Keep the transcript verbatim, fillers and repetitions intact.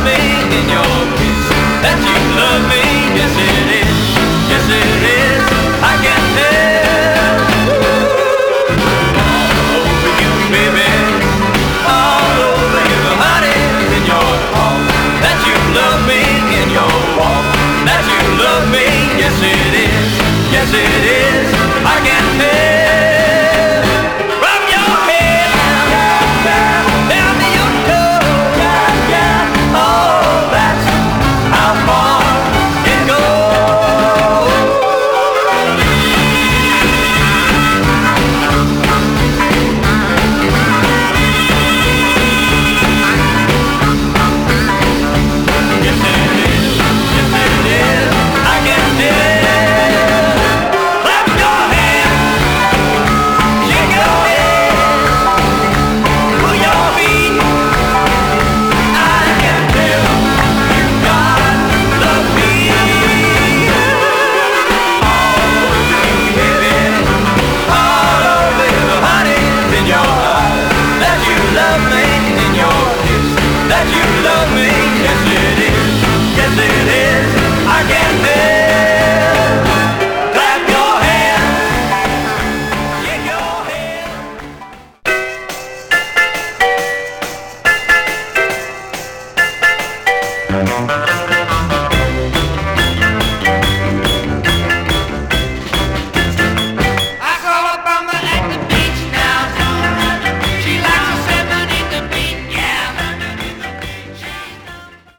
me in your kiss, that you love me. Yes it is, yes it is, I can tell. All over you, baby, all over you, honey, in your talk, that you love me in your walk, that you love me. Yes it is, yes it is, I can tell. From your head down, down to your toes, yeah, yeah. Oh, that's how far it goes. Yes it is, yes it is, I can tell. Clap your hands, shake your head, move your feet. I can tell you got love me. All over you, baby, all over you, honey, in your eyes, that you love me, in your kiss, that you love me. Yes it is, yes it is, I can tell. Clap your hands, shake your head. Thank you.